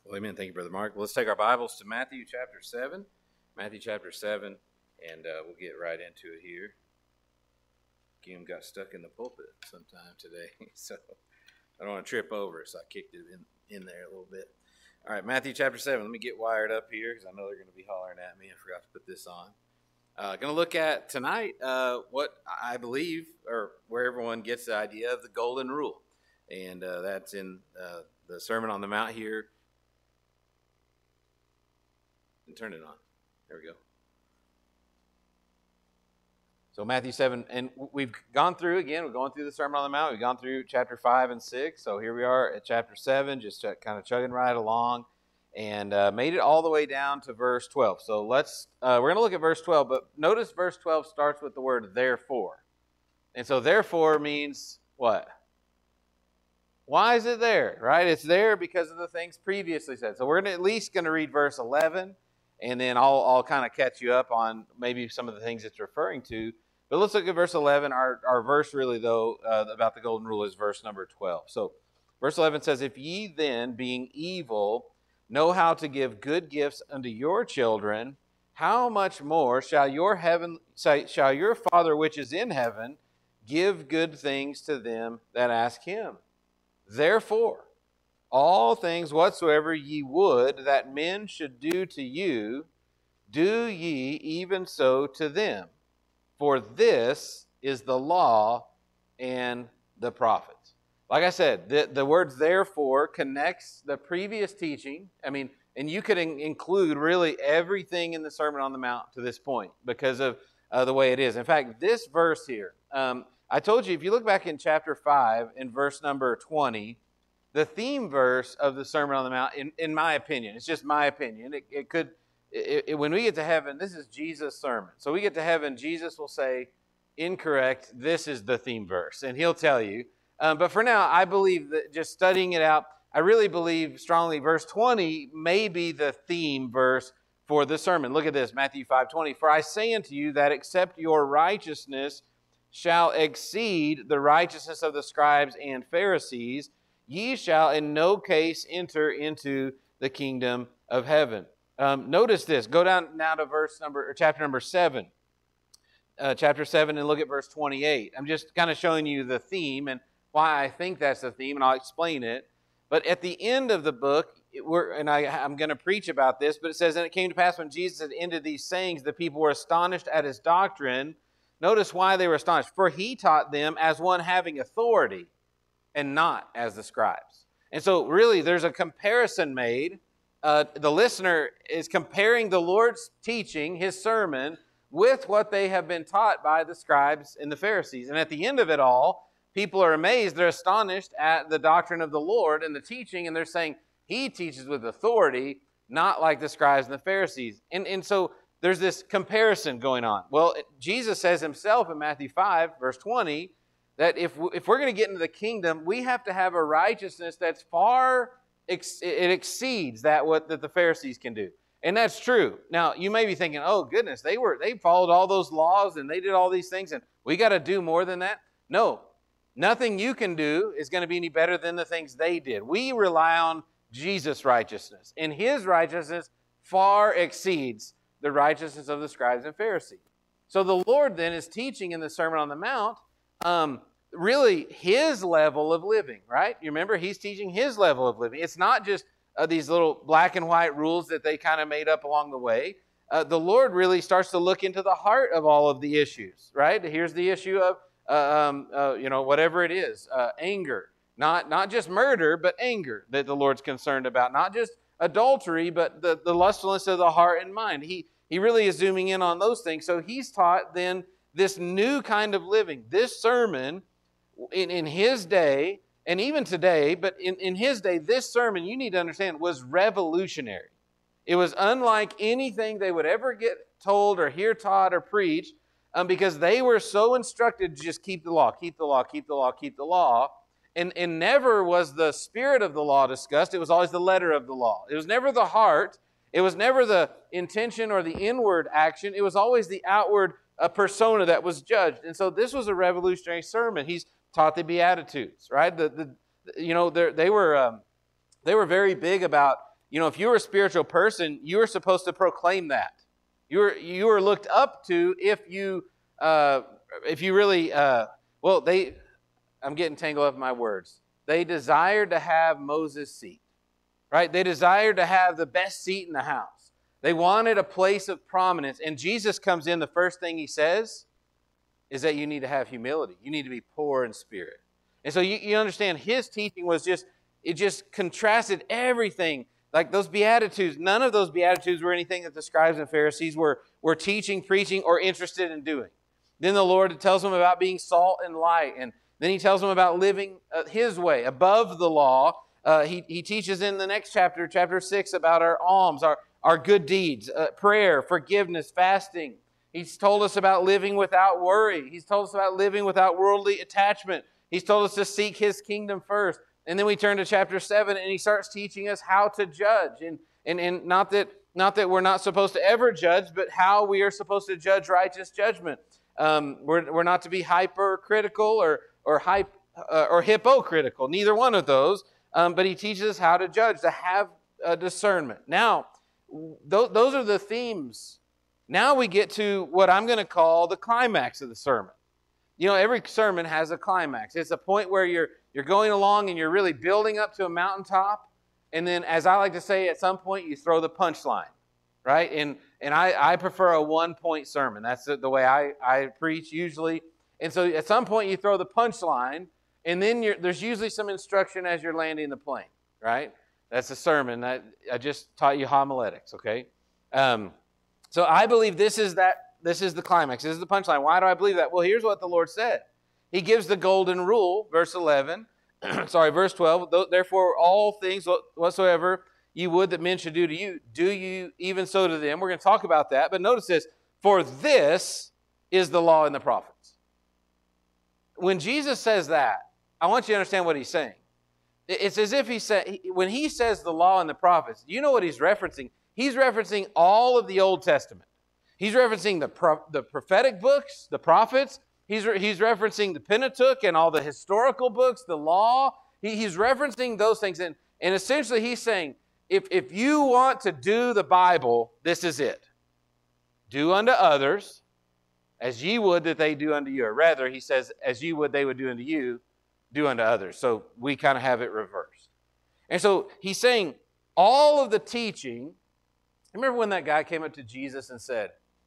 Well, amen. Thank you, Brother Mark. Well, let's take our Bibles to Matthew chapter 7. Matthew chapter 7, and we'll get right into it here. Kim got stuck in the pulpit sometime today, so I don't want to trip over it, so I kicked it in there a little bit. All right, Matthew chapter 7. Let me get wired up here because I know they're going to be hollering at me. I forgot to put this on. Going to look at tonight what I believe, or where everyone gets the idea of the Golden Rule. And that's in the Sermon on the Mount here. And turn it on. There we go. So Matthew 7, and we've gone through, again, we're going through the Sermon on the Mount. We've gone through chapter 5 and 6. So here we are at chapter 7, just kind of chugging right along, and made it all the way down to verse 12. So we're going to look at verse 12, but notice verse 12 starts with the word therefore. And so therefore means what? Why is it there, right? It's there because of the things previously said. So we're at least going to read verse 11, and then I'll kind of catch you up on maybe some of the things it's referring to. But let's look at verse 11. Our verse really, though, about the golden rule is verse number 12. So verse 11 says, "If ye then, being evil, know how to give good gifts unto your children, how much more shall your Father which is in heaven give good things to them that ask him? Therefore, all things whatsoever ye would that men should do to you, do ye even so to them. For this is the law and the prophets." Like I said, the words therefore connects the previous teaching. I mean, and you could include really everything in the Sermon on the Mount to this point because of the way it is. In fact, this verse here, I told you, if you look back in chapter 5, in verse number 20, the theme verse of the Sermon on the Mount, in my opinion, it's just my opinion, when we get to heaven, this is Jesus' sermon. So we get to heaven, Jesus will say, incorrect, this is the theme verse, and he'll tell you. But for now, I believe that just studying it out, I really believe strongly verse 20 may be the theme verse for the sermon. Look at this, Matthew 5:20. "For I say unto you that except your righteousness shall exceed the righteousness of the scribes and Pharisees, ye shall in no case enter into the kingdom of heaven." Notice this. Go down now to chapter number 7. Chapter 7, and look at verse 28. I'm just kind of showing you the theme and why I think that's the theme, and I'll explain it. But at the end of the book, I'm going to preach about this, but it says, "And it came to pass when Jesus had ended these sayings, the people were astonished at his doctrine." Notice why they were astonished. "For he taught them as one having authority, and not as the scribes." And so really there's a comparison made. The listener is comparing the Lord's teaching, his sermon, with what they have been taught by the scribes and the Pharisees. And at the end of it all, people are amazed. They're astonished at the doctrine of the Lord and the teaching, and they're saying, he teaches with authority, not like the scribes and the Pharisees. And so there's this comparison going on. Well, Jesus says himself in Matthew 5, verse 20, that if we're going to get into the kingdom, we have to have a righteousness that's it exceeds that the Pharisees can do. And that's true. Now, you may be thinking, oh, goodness, they followed all those laws and they did all these things, and we got to do more than that. No, nothing you can do is going to be any better than the things they did. We rely on Jesus' righteousness, and his righteousness far exceeds the righteousness of the scribes and Pharisees. So the Lord then is teaching in the Sermon on the Mount really his level of living, right? You remember, he's teaching his level of living. It's not just these little black and white rules that they kind of made up along the way. The Lord really starts to look into the heart of all of the issues, right? Here's the issue of, whatever it is, anger. Not just murder, but anger that the Lord's concerned about. Not just adultery, but the lustfulness of the heart and mind. He really is zooming in on those things. So he's taught then this new kind of living. This sermon in his day, and even today, but in his day, this sermon, you need to understand, was revolutionary. It was unlike anything they would ever get told or hear taught or preached, because they were so instructed to just keep the law, keep the law, keep the law, keep the law. And never was the spirit of the law discussed. It was always the letter of the law. It was never the heart. It was never the intention or the inward action. It was always the outward persona that was judged. And so this was a revolutionary sermon. He's taught the Beatitudes, right? They were very big about if you were a spiritual person, you were supposed to proclaim that. You were looked up to if you really, I'm getting tangled up in my words. They desired to have Moses' seat, right? They desired to have the best seat in the house. They wanted a place of prominence. And Jesus comes in, the first thing he says is that you need to have humility. You need to be poor in spirit. And so you understand his teaching was it just contrasted everything. Like those Beatitudes, none of those Beatitudes were anything that the scribes and Pharisees were teaching, preaching, or interested in doing. Then the Lord tells them about being salt and light. And then he tells them about living his way, above the law. He teaches in the next chapter, chapter 6, about our alms, our good deeds, prayer, forgiveness, fasting. He's told us about living without worry. He's told us about living without worldly attachment. He's told us to seek his kingdom first. And then we turn to chapter 7, and he starts teaching us how to judge. And not that we're not supposed to ever judge, but how we are supposed to judge righteous judgment. We're not to be hypercritical or hypocritical, neither one of those. But he teaches us how to judge, to have discernment. Now, those are the themes. Now we get to what I'm going to call the climax of the sermon. Every sermon has a climax. It's a point where you're going along and you're really building up to a mountaintop. And then, as I like to say, at some point you throw the punchline, right? And I prefer a one-point sermon. That's the way I preach usually. And so at some point you throw the punchline, and then there's usually some instruction as you're landing the plane, right? That's a sermon. I just taught you homiletics, okay? So I believe this is the climax. This is the punchline. Why do I believe that? Well, here's what the Lord said. He gives the golden rule, verse 11. Verse 12. Therefore, all things whatsoever you would that men should do to you, do you even so to them. We're going to talk about that. But notice this. For this is the law and the prophets. When Jesus says that, I want you to understand what he's saying. It's as if when he says the law and the prophets, you know what he's referencing? He's referencing all of the Old Testament. He's referencing the prophetic books, the prophets. He's referencing the Pentateuch and all the historical books, the law. He's referencing those things. And essentially he's saying, if you want to do the Bible, this is it. Do unto others as ye would that they do unto you. Or rather, he says, as you would they would do unto you, do unto others. So we kind of have it reversed. And so he's saying all of the teaching. Remember when that guy came up to Jesus and said,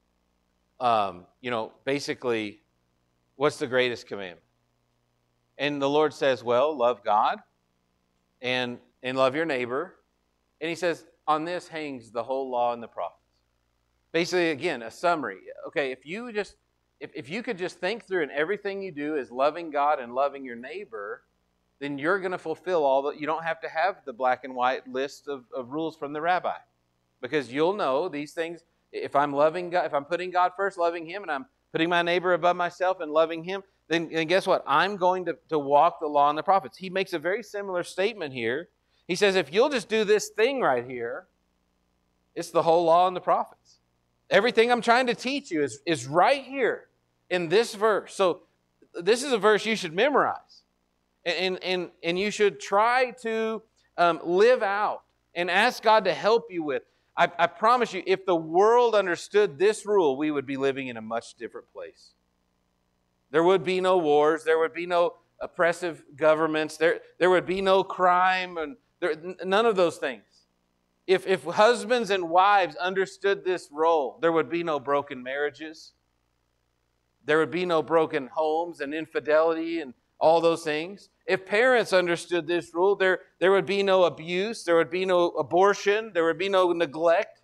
basically, what's the greatest commandment? And the Lord says, well, love God and love your neighbor. And he says, on this hangs the whole law and the prophets. Basically, again, a summary. Okay, if you could just think through and everything you do is loving God and loving your neighbor, then you're going to fulfill all that. You don't have to have the black and white list of rules from the rabbi. Because you'll know these things, if I'm loving God, if I'm putting God first, loving him, and I'm putting my neighbor above myself and loving him, then guess what? I'm going to walk the law and the prophets. He makes a very similar statement here. He says, if you'll just do this thing right here, it's the whole law and the prophets. Everything I'm trying to teach you is right here in this verse. So this is a verse you should memorize. And you should try to live out and ask God to help you with. I promise you, if the world understood this rule, we would be living in a much different place. There would be no wars. There would be no oppressive governments. There would be no crime, and none of those things. If husbands and wives understood this role, there would be no broken marriages. There would be no broken homes and infidelity and all those things. If parents understood this rule, there would be no abuse, there would be no abortion, there would be no neglect.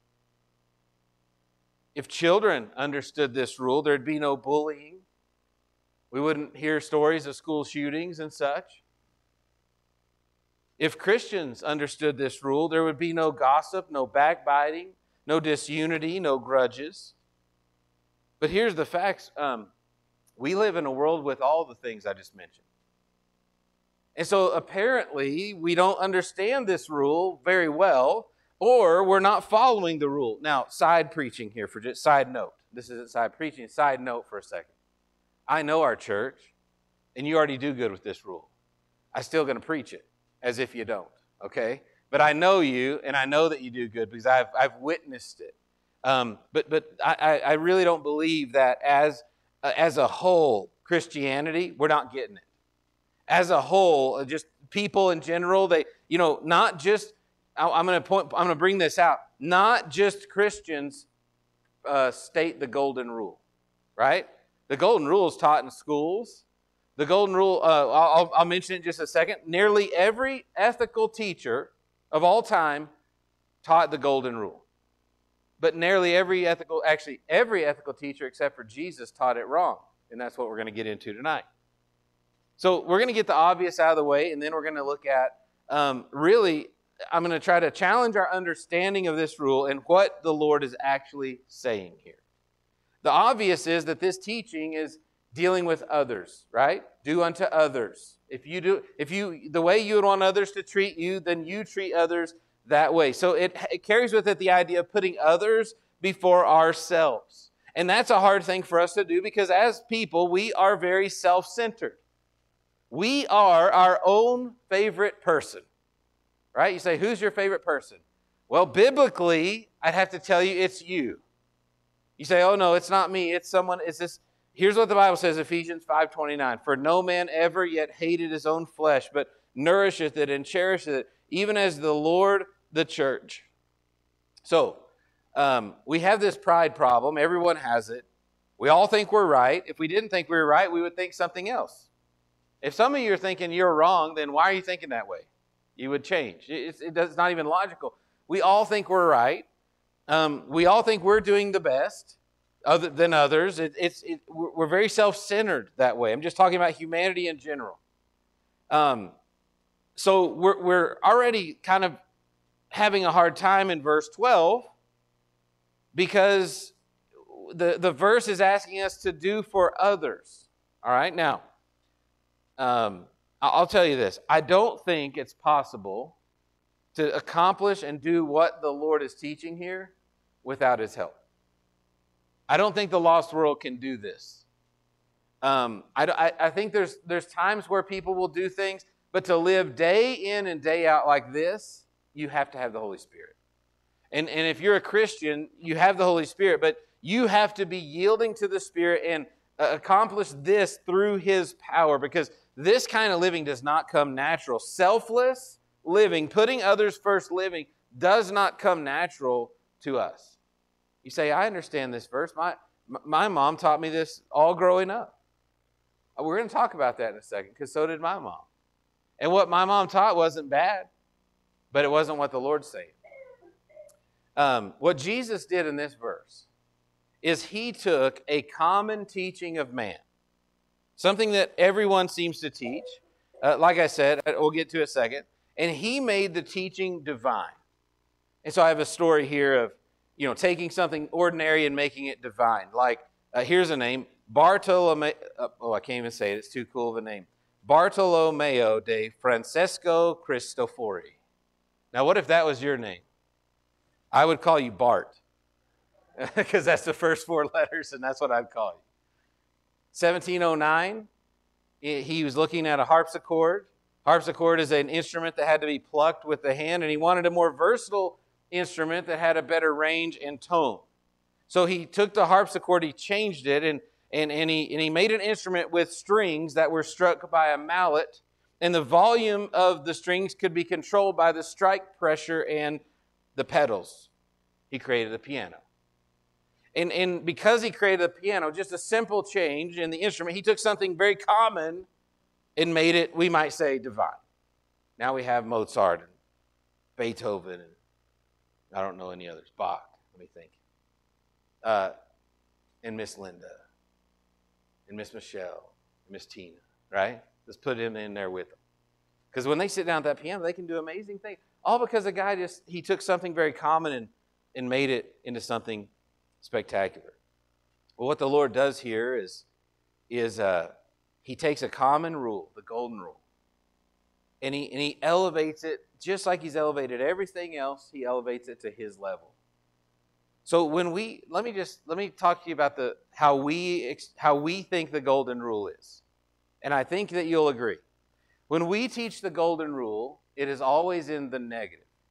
If children understood this rule, there'd be no bullying. We wouldn't hear stories of school shootings and such. If Christians understood this rule, there would be no gossip, no backbiting, no disunity, no grudges. But here's the facts. We live in a world with all the things I just mentioned. And so apparently we don't understand this rule very well, or we're not following the rule. Now, side preaching here for just side note. This isn't side preaching, side note for a second. I know our church, and you already do good with this rule. I'm still going to preach it as if you don't, okay? but I know you, and I know that you do good because I've witnessed it. But I really don't believe that as a whole, Christianity, we're not getting it. As a whole, just people in general, they, not just, I'm going to bring this out. Not just Christians state the golden rule, right? The golden rule is taught in schools. The golden rule, I'll mention it in just a second. Nearly every ethical teacher of all time taught the golden rule. But nearly every ethical teacher except for Jesus taught it wrong. And that's what we're going to get into tonight. So we're going to get the obvious out of the way, and then we're going to look at, I'm going to try to challenge our understanding of this rule and what the Lord is actually saying here. The obvious is that this teaching is dealing with others, right? Do unto others. The way you would want others to treat you, then you treat others that way. So it carries with it the idea of putting others before ourselves. And that's a hard thing for us to do because as people, we are very self-centered. We are our own favorite person, right? You say, who's your favorite person? Well, biblically, I'd have to tell you it's you. You say, oh no, it's not me, it's someone, it's this. Here's what the Bible says, Ephesians 5:29. For no man ever yet hated his own flesh, but nourisheth it and cherisheth it, even as the Lord the church. So, we have this pride problem. Everyone has it. We all think we're right. If we didn't think we were right, we would think something else. If some of you are thinking you're wrong, then why are you thinking that way? You would change. It's not even logical. We all think we're right. We all think we're doing the best other than others. We're very self-centered that way. I'm just talking about humanity in general. So we're already kind of having a hard time in verse 12 because the verse is asking us to do for others. All right, now, I'll tell you this. I don't think it's possible to accomplish and do what the Lord is teaching here without His help. I don't think the lost world can do this. I think there's times where people will do things, but to live day in and day out like this, you have to have the Holy Spirit. And if you're a Christian, you have the Holy Spirit, but you have to be yielding to the Spirit and accomplish this through His power, because this kind of living does not come natural. Selfless living, putting others first living, does not come natural to us. You say, I understand this verse. My mom taught me this all growing up. We're going to talk about that in a second, because so did my mom. And what my mom taught wasn't bad, but it wasn't what the Lord's saying. What Jesus did in this verse is He took a common teaching of man, something that everyone seems to teach. Like I said, we'll get to it in a second. And He made the teaching divine. And so I have a story here of, taking something ordinary and making it divine. Like, here's a name, Bartolomeo. I can't even say it. It's too cool of a name. Bartolomeo de Francesco Cristofori. Now, what if that was your name? I would call you Bart, because that's the first 4 letters, and that's what I'd call you. 1709, he was looking at a harpsichord. Harpsichord is an instrument that had to be plucked with the hand, and he wanted a more versatile instrument that had a better range and tone. So he took the harpsichord, he changed it, and he made an instrument with strings that were struck by a mallet, and the volume of the strings could be controlled by the strike pressure and the pedals. He created the piano. And because he created the piano, just a simple change in the instrument, he took something very common and made it, we might say, divine. Now we have Mozart and Beethoven and I don't know any others. Bach, let me think. And Miss Linda and Miss Michelle and Miss Tina, right? Let's put him in there with them. Because when they sit down at that piano, they can do amazing things. All because a guy he took something very common and made it into something spectacular. Well, what the Lord does here is He takes a common rule, the golden rule, and he elevates it just like He's elevated everything else. He elevates it to His level. So when let me talk to you about how we think the golden rule is, and I think that you'll agree. When we teach the golden rule, it is always in the negative.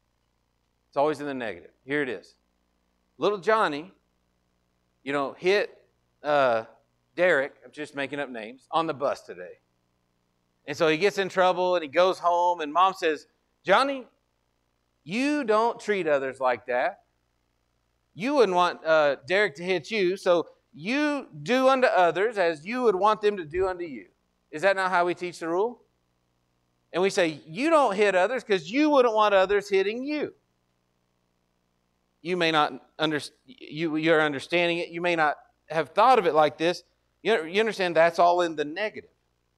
It's always in the negative. Here it is. Little Johnny, hit Derek, I'm just making up names, on the bus today. And so he gets in trouble and he goes home and Mom says, Johnny, you don't treat others like that. You wouldn't want Derek to hit you, so you do unto others as you would want them to do unto you. Is that not how we teach the rule? And we say, you don't hit others because you wouldn't want others hitting you. You may not you're understanding it. You may not have thought of it like this. You understand that's all in the negative.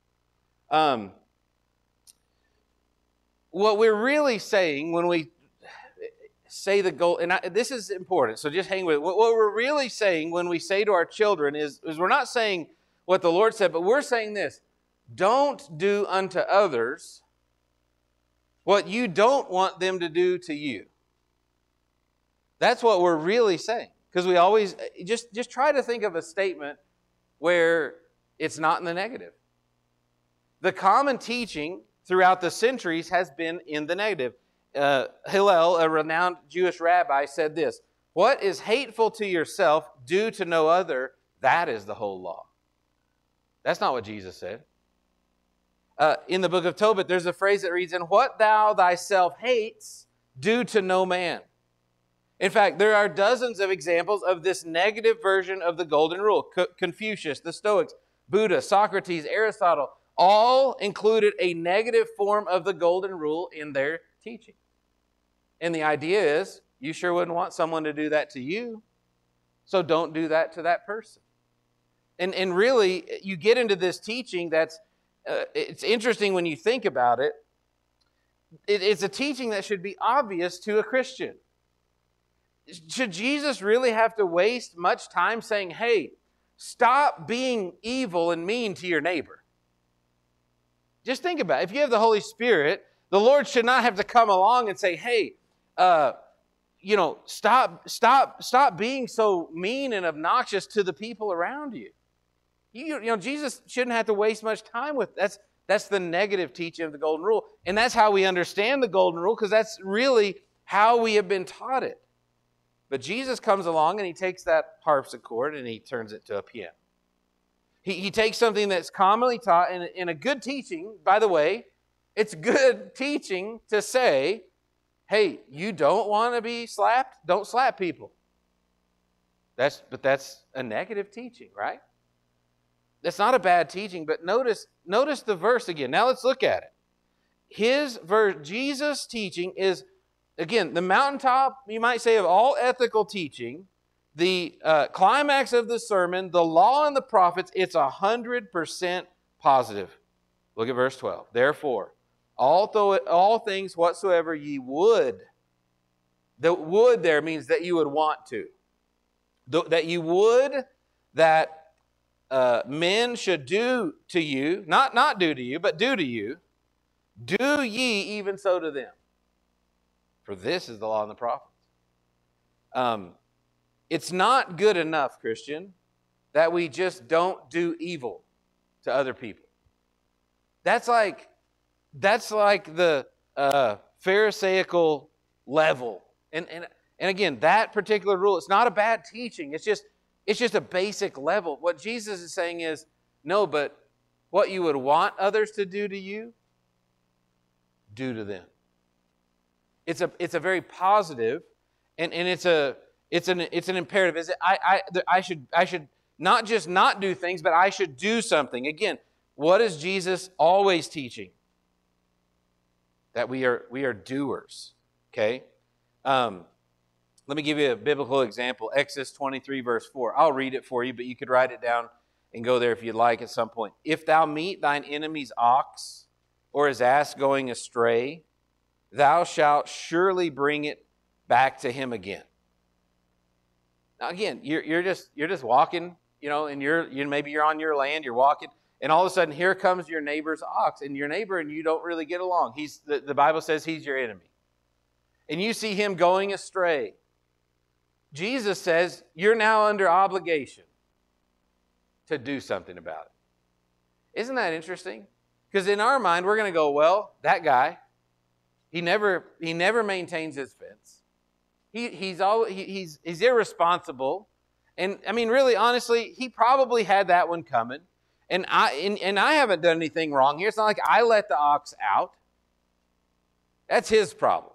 What we're really saying when we say the goal, and this is important, so just hang with it. What we're really saying when we say to our children is we're not saying what the Lord said, but we're saying this: don't do unto others what you don't want them to do to you. That's what we're really saying. Because we always, just try to think of a statement where it's not in the negative. The common teaching throughout the centuries has been in the negative. Hillel, a renowned Jewish rabbi, said this: what is hateful to yourself, do to no other, that is the whole law. That's not what Jesus said. In the book of Tobit, there's a phrase that reads, and what thou thyself hates, do to no man. In fact, there are dozens of examples of this negative version of the golden rule. Confucius, the Stoics, Buddha, Socrates, Aristotle, all included a negative form of the golden rule in their teaching. And the idea is, you sure wouldn't want someone to do that to you, so don't do that to that person. And really, you get into this teaching that's, it's interesting when you think about it. It's a teaching that should be obvious to a Christian. Should Jesus really have to waste much time saying, hey, stop being evil and mean to your neighbor? Just think about it. If you have the Holy Spirit, the Lord should not have to come along and say, hey, stop being so mean and obnoxious to the people around you. Jesus shouldn't have to waste much time with that's the negative teaching of the golden rule. And that's how we understand the golden rule, because that's really how we have been taught it. But Jesus comes along and he takes that harpsichord and he turns it to a piano. He takes something that's commonly taught in a good teaching. By the way, it's good teaching to say, hey, you don't want to be slapped? Don't slap people. But that's a negative teaching, right? That's not a bad teaching, but notice the verse again. Now let's look at it. Jesus' teaching is, again, the mountaintop, you might say, of all ethical teaching, the climax of the sermon, the law and the prophets, it's 100% positive. Look at verse 12. Therefore, all things whatsoever ye would. The would there means that you would want to. That you would that men should do to you, not do to you, but do to you, do ye even so to them. For this is the law and the prophets. It's not good enough, Christian, that we just don't do evil to other people. That's like the Pharisaical level. And again, that particular rule, it's not a bad teaching. It's just a basic level. What Jesus is saying is, no, but what you would want others to do to you, do to them. It's a very positive, and it's an imperative. Is it? I should not just not do things, but I should do something. Again, what is Jesus always teaching? That we are doers. Okay. Let me give you a biblical example. Exodus 23, verse 4. I'll read it for you, but you could write it down and go there if you'd like at some point. If thou meet thine enemy's ox or his ass going astray, thou shalt surely bring it back to him again. Now again, you're just walking, and maybe you're on your land, you're walking, and all of a sudden here comes your neighbor's ox, and your neighbor and you don't really get along. The Bible says he's your enemy. And you see him going astray. Jesus says you're now under obligation to do something about it. Isn't that interesting? Because in our mind, we're going to go, well, that guy, he never maintains his fence. He's irresponsible. And I mean, really, honestly, he probably had that one coming. And I haven't done anything wrong here. It's not like I let the ox out. That's his problem.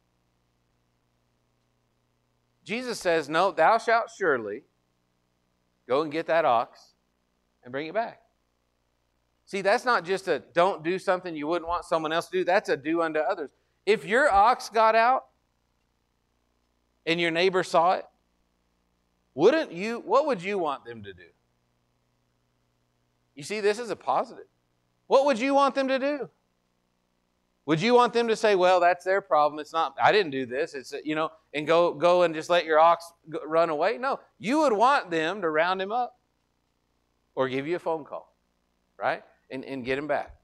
Jesus says, no, thou shalt surely go and get that ox and bring it back. See, that's not just a don't do something you wouldn't want someone else to do. That's a do unto others. If your ox got out and your neighbor saw it, what would you want them to do? You see, this is a positive. What would you want them to do? Would you want them to say, well, that's their problem. It's not, I didn't do this. It's, and go and just let your ox run away? No, you would want them to round him up or give you a phone call, right? And get him back.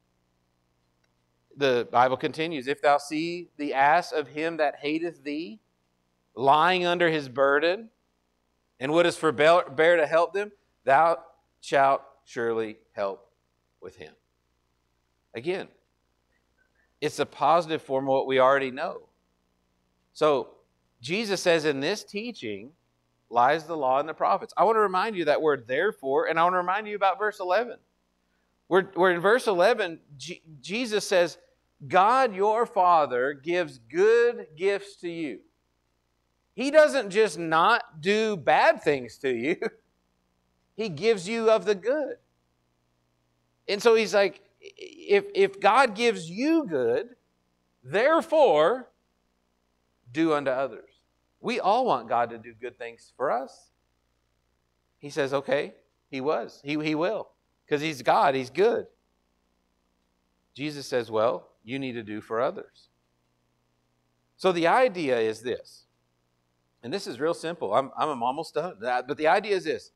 The Bible continues, if thou see the ass of him that hateth thee lying under his burden and wouldest forbear to help them, thou shalt surely help with him. Again, it's a positive form of what we already know. So Jesus says in this teaching lies the law and the prophets. I want to remind you that word therefore, and I want to remind you about verse 11. Where in verse 11, Jesus says, God your Father gives good gifts to you. He doesn't just not do bad things to you. He gives you of the good. And so he's like, if God gives you good, therefore, do unto others. We all want God to do good things for us. He says, okay, He will. Because He's God, He's good. Jesus says, well, you need to do for others. So the idea is this, and this is real simple. I'm almost done. But the idea is this.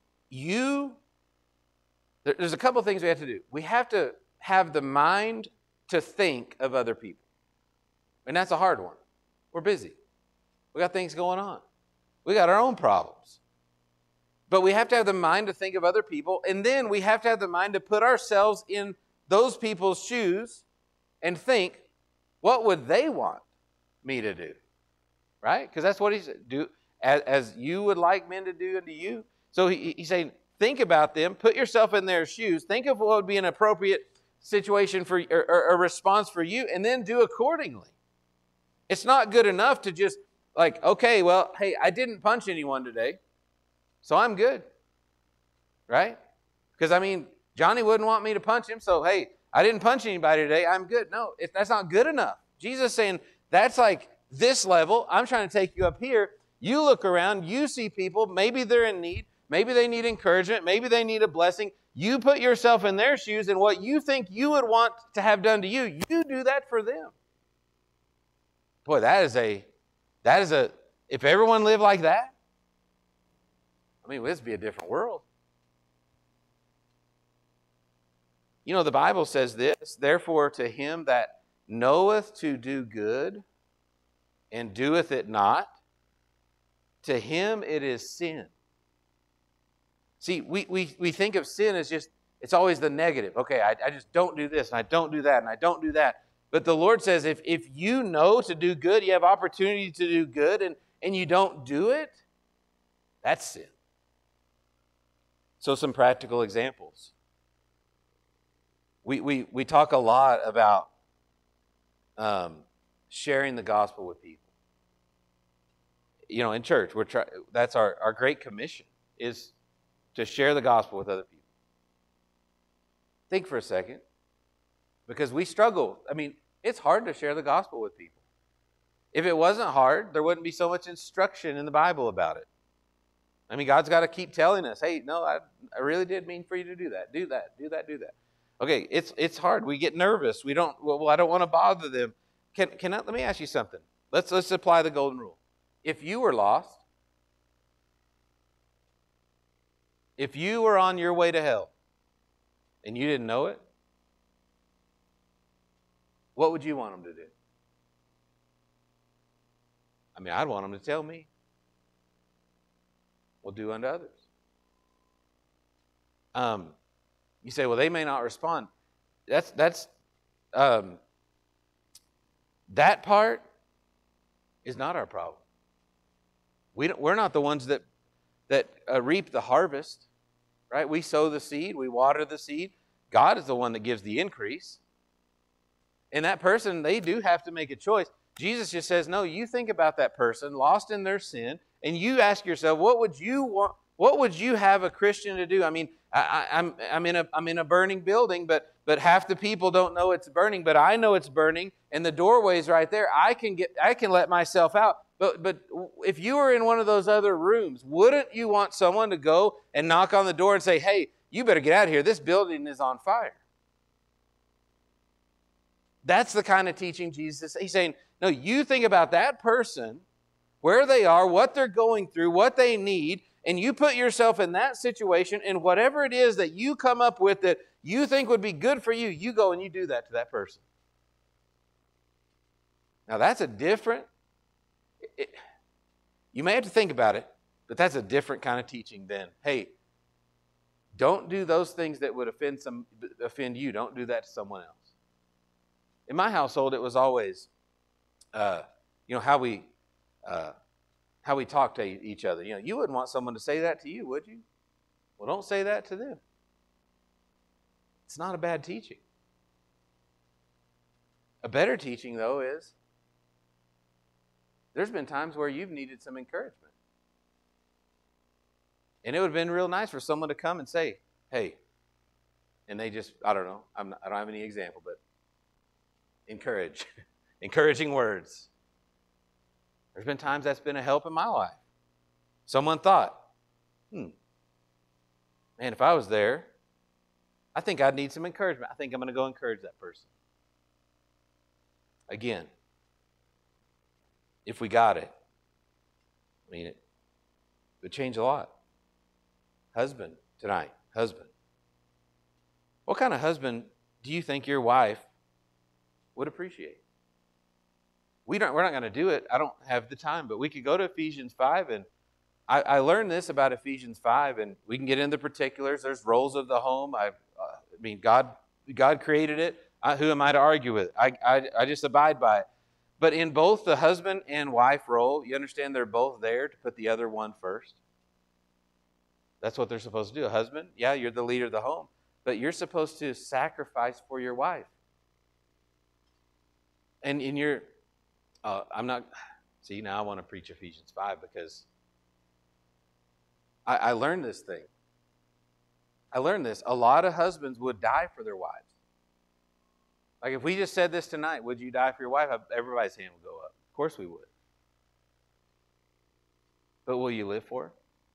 There's a couple things we have to do. We have to have the mind to think of other people. And that's a hard one. We're busy. We got things going on. We got our own problems. But we have to have the mind to think of other people, and then we have to have the mind to put ourselves in those people's shoes and think, what would they want me to do? Right? Because that's what he said. Do as you would like men to do unto you. So he's saying, think about them, put yourself in their shoes, think of what would be an appropriate situation for or a response for you, and then do accordingly. It's not good enough to just like, okay, well, hey, I didn't punch anyone today, so I'm good. Right? Because, I mean, Johnny wouldn't want me to punch him, so, hey, I didn't punch anybody today, I'm good. No, that's not good enough. Jesus is saying, that's like this level. I'm trying to take you up here. You look around, you see people, maybe they're in need, maybe they need encouragement, maybe they need a blessing. You put yourself in their shoes, and what you think you would want to have done to you, you do that for them. Boy, that is a, if everyone lived like that, I mean, this would be a different world. You know, the Bible says this, therefore to him that knoweth to do good and doeth it not, to him it is sin. See, we think of sin as just, it's always the negative. Okay, I just don't do this, and I don't do that, and I don't do that. But the Lord says if you know to do good, you have opportunity to do good, and you don't do it, that's sin. So some practical examples. We talk a lot about sharing the gospel with people. You know, in church, that's our great commission, is to share the gospel with other people. Think for a second, because we struggle. I mean, it's hard to share the gospel with people. If it wasn't hard, there wouldn't be so much instruction in the Bible about it. I mean, God's got to keep telling us, hey, no, I really did mean for you to do that. Do that, do that, do that. Okay, it's hard. We get nervous. I don't want to bother them. Let me ask you something. Let's apply the golden rule. If you were lost, if you were on your way to hell and you didn't know it, what would you want them to do? I mean, I'd want them to tell me. Well, do unto others. You say, well, they may not respond. That part, is not our problem. We're not the ones that reap the harvest, right? We sow the seed, we water the seed. God is the one that gives the increase. And that person, they do have to make a choice. Jesus just says, no, you think about that person lost in their sin, and you ask yourself, what would you want? What would you have a Christian to do? I mean, I'm in a burning building, but half the people don't know it's burning, but I know it's burning, and the doorway's right there. I can let myself out. But if you were in one of those other rooms, wouldn't you want someone to go and knock on the door and say, hey, you better get out of here. This building is on fire. That's the kind of teaching Jesus is. He's saying, no, you think about that person, where they are, what they're going through, what they need, and you put yourself in that situation, and whatever it is that you come up with that you think would be good for you, you go and you do that to that person. Now, that's a different, you may have to think about it, but that's a different kind of teaching than, hey, don't do those things that would offend you. Don't do that to someone else. In my household, it was always, how we talk to each other. You wouldn't want someone to say that to you, would you? Well, don't say that to them. It's not a bad teaching. A better teaching, though, is there's been times where you've needed some encouragement. And it would have been real nice for someone to come and say, hey, and they just, I don't know, I don't have any example, but encouraging words. There's been times that's been a help in my life. Someone thought, man, if I was there, I think I'd need some encouragement. I think I'm going to go encourage that person. Again, if we got it, it would change a lot. Husband, tonight, husband. What kind of husband do you think your wife would appreciate? We're not going to do it. I don't have the time, but we could go to Ephesians 5, and I learned this about Ephesians 5, and we can get into the particulars. There's roles of the home. God created it. Who am I to argue with? I just abide by it. But in both the husband and wife role, you understand they're both there to put the other one first. That's what they're supposed to do. A husband, yeah, you're the leader of the home, but you're supposed to sacrifice for your wife. And in your, I'm not, see, now I want to preach Ephesians 5 because I learned this thing. I learned this. A lot of husbands would die for their wives. Like if we just said this tonight, would you die for your wife? Everybody's hand would go up. Of course we would. But will you live for her?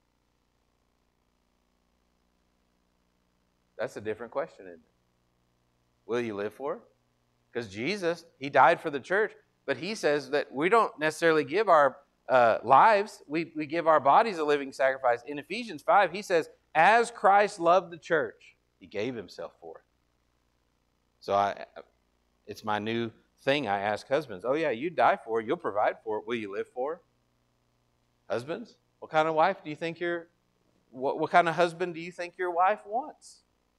That's a different question, isn't it? Will you live for her? Because Jesus, He died for the church, but He says that we don't necessarily give our lives, we give our bodies a living sacrifice. In Ephesians 5, He says, as Christ loved the church, He gave Himself for it. So it's my new thing I ask husbands. Oh yeah, you die for it, you'll provide for it. Will you live for it? Husbands, what kind of wife do you think what kind of husband do you think your wife wants?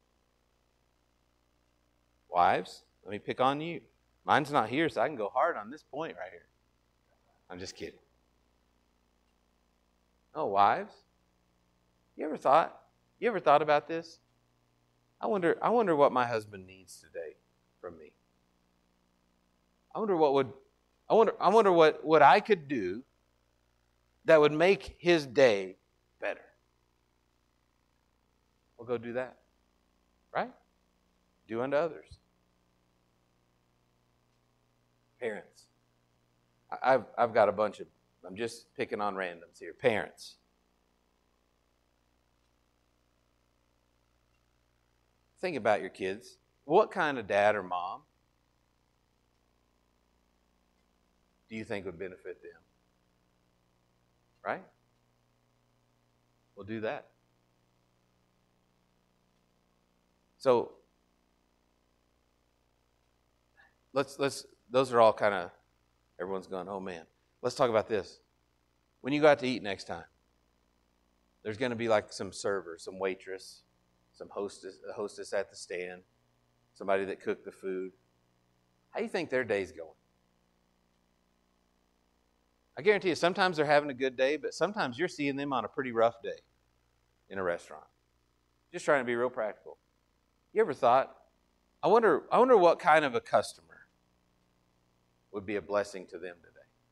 Wives, let me pick on you. Mine's not here, so I can go hard on this point right here. I'm just kidding. Oh, wives, you ever thought about this? I wonder what my husband needs today from me. I wonder what I could do that would make his day better. We'll go do that. Right? Do unto others. Parents. I've got a bunch of, I'm just picking on randoms here. Parents. Think about your kids. What kind of dad or mom do you think would benefit them? Right? We'll do that. So let's those are all kind of, everyone's going, oh man. Let's talk about this. When you go out to eat next time, there's going to be like some server, some waitress, some hostess at the stand, somebody that cooked the food. How do you think their day's going? I guarantee you, sometimes they're having a good day, but sometimes you're seeing them on a pretty rough day in a restaurant. Just trying to be real practical. You ever thought, I wonder what kind of a customer would be a blessing to them today?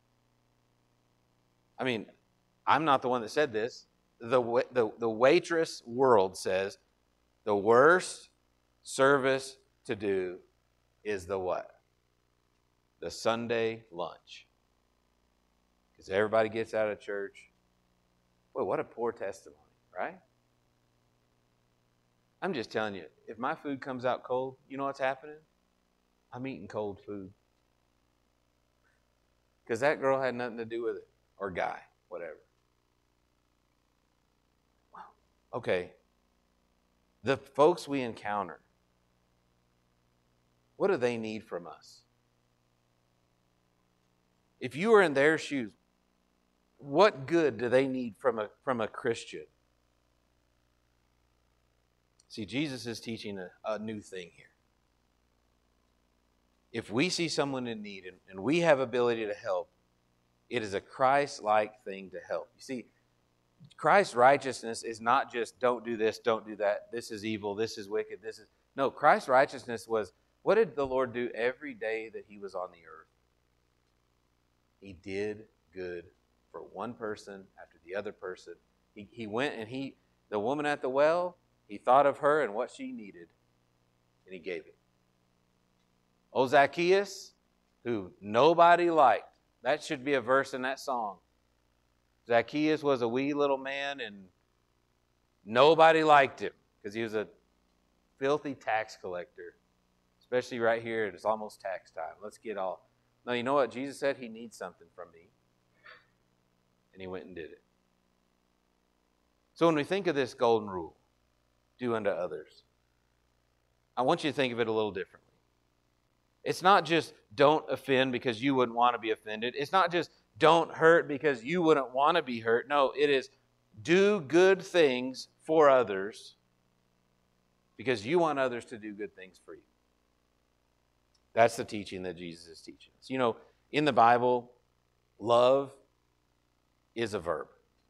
I mean, I'm not the one that said this. The waitress world says the worst service to do is the what? The Sunday lunch. Because everybody gets out of church. Boy, what a poor testimony, right? I'm just telling you, if my food comes out cold, you know what's happening? I'm eating cold food. Because that girl had nothing to do with it. Or guy, whatever. Wow. Okay. The folks we encounter, what do they need from us? If you were in their shoes, what good do they need from a Christian? See, Jesus is teaching a new thing here. If we see someone in need and we have ability to help, it is a Christ-like thing to help. You see, Christ's righteousness is not just don't do this, don't do that, this is evil, this is wicked, this is... No, Christ's righteousness was, what did the Lord do every day that he was on the earth? He did good for one person after the other person. He went and the woman at the well, he thought of her and what she needed, and he gave it. Oh, Zacchaeus, who nobody liked. That should be a verse in that song. Zacchaeus was a wee little man, and nobody liked him because he was a filthy tax collector, especially right here. It's almost tax time. Let's get all... No, you know what? Jesus said he needs something from me, and he went and did it. So when we think of this golden rule, do unto others, I want you to think of it a little differently. It's not just don't offend because you wouldn't want to be offended. It's not just don't hurt because you wouldn't want to be hurt. No, it is do good things for others because you want others to do good things for you. That's the teaching that Jesus is teaching us. You know, in the Bible, love is a verb,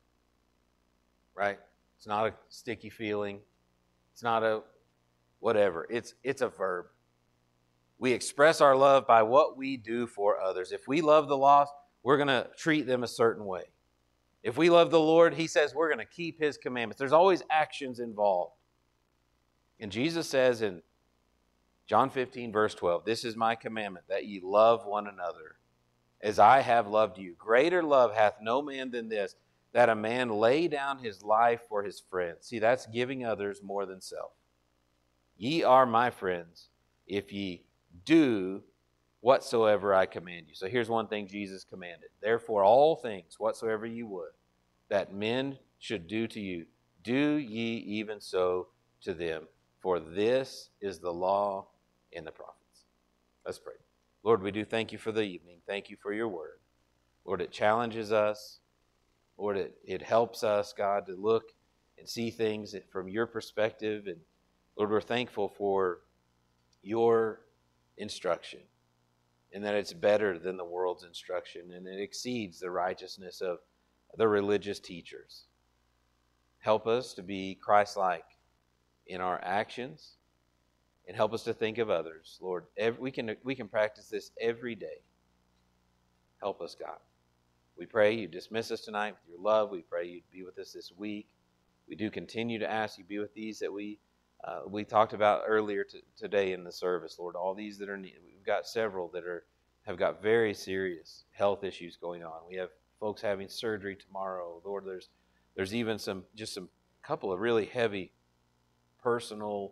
right? It's not a sticky feeling. It's not a whatever. It's a verb. We express our love by what we do for others. If we love the lost, we're going to treat them a certain way. If we love the Lord, he says we're going to keep his commandments. There's always actions involved. And Jesus says in John 15, verse 12, this is my commandment, that ye love one another as I have loved you. Greater love hath no man than this, that a man lay down his life for his friends. See, that's giving others more than self. Ye are my friends, if ye do whatsoever I command you. So here's one thing Jesus commanded. Therefore, all things whatsoever you would, that men should do to you, do ye even so to them. For this is the law and the prophets. Let's pray. Lord, we do thank you for the evening. Thank you for your word. Lord, it challenges us. Lord, it helps us, God, to look and see things from your perspective. And Lord, we're thankful for your instruction and that it's better than the world's instruction and it exceeds the righteousness of the religious teachers. Help us to be Christ-like in our actions and help us to think of others. Lord, we can practice this every day. Help us, God. We pray you dismiss us tonight with your love. We pray you'd be with us this week. We do continue to ask you be with these that we talked about earlier today in the service, Lord. All these that are needed. We've got several that have got very serious health issues going on. We have folks having surgery tomorrow. Lord, there's even some couple of really heavy personal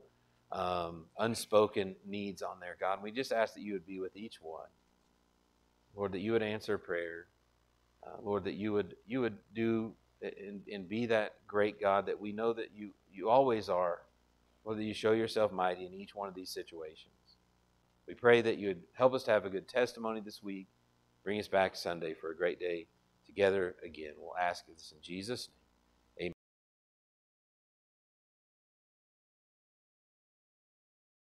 unspoken needs on there, God. And we just ask that you would be with each one. Lord, that you would answer prayer. Lord, that you would do and be that great God that we know that you always are. Lord, that you show yourself mighty in each one of these situations. We pray that you would help us to have a good testimony this week. Bring us back Sunday for a great day together again. We'll ask this in Jesus' name.